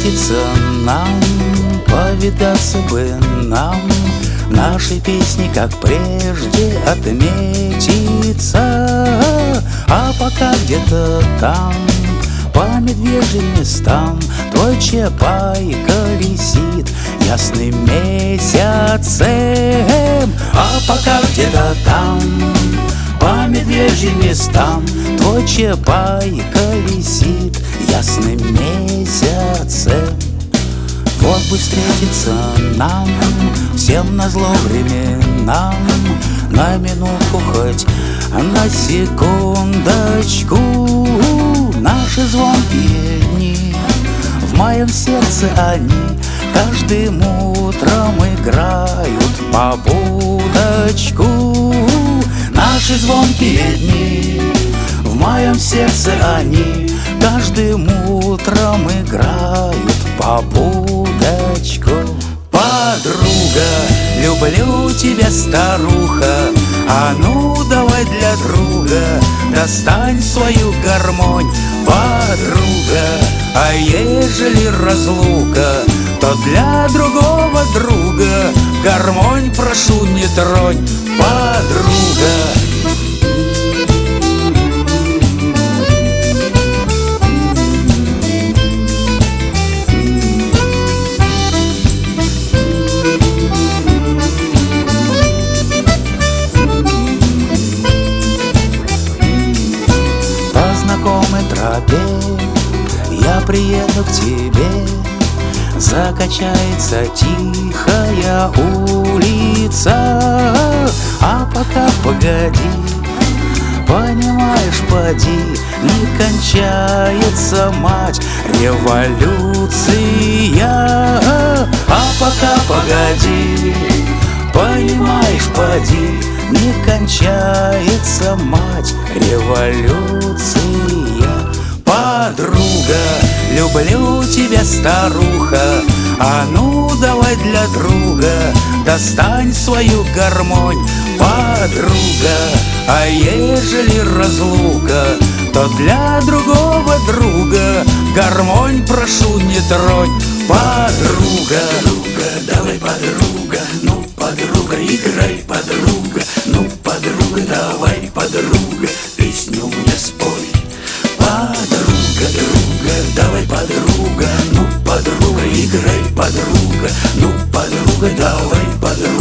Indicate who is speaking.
Speaker 1: встретиться нам, повидаться бы нам, нашей песни, как прежде, отметиться. А пока где-то там, по медвежьим местам, твой чапай колесит ясным месяцем. А пока где-то там, по медвежьим местам, твой чапай колесит ясным месяцем. Вот бы встретиться нам, всем назло временам, на минутку хоть на секундочку. Наши звонкие дни, в моем сердце они каждым утром играют побудочку. Наши звонкие дни, в моем сердце они каждым утром играют побудочку. Подруга, люблю тебя, старуха, а ну давай для друга достань свою гармонь. Подруга, а ежели разлука, то для другого друга гармонь прошу не тронь. Подруга. Знакомой тропе я приеду к тебе. Закачается тихая улица. А пока погоди, понимаешь, поди, не кончается, мать, революция. А пока погоди, понимаешь, поди, не кончается, мать, революция. Подруга, люблю тебя, старуха, а ну давай для друга достань свою гармонь. Подруга, а ежели разлука, то для другого друга гармонь прошу не тронь. Подруга.
Speaker 2: Подруга, давай, подруга, ну, подруга, играй, подруга, ну, подруга, давай, подруга, песню мне спой. Подруга, друга, давай, подруга, ну, подруга, играй, подруга, ну, подруга, давай, подруга.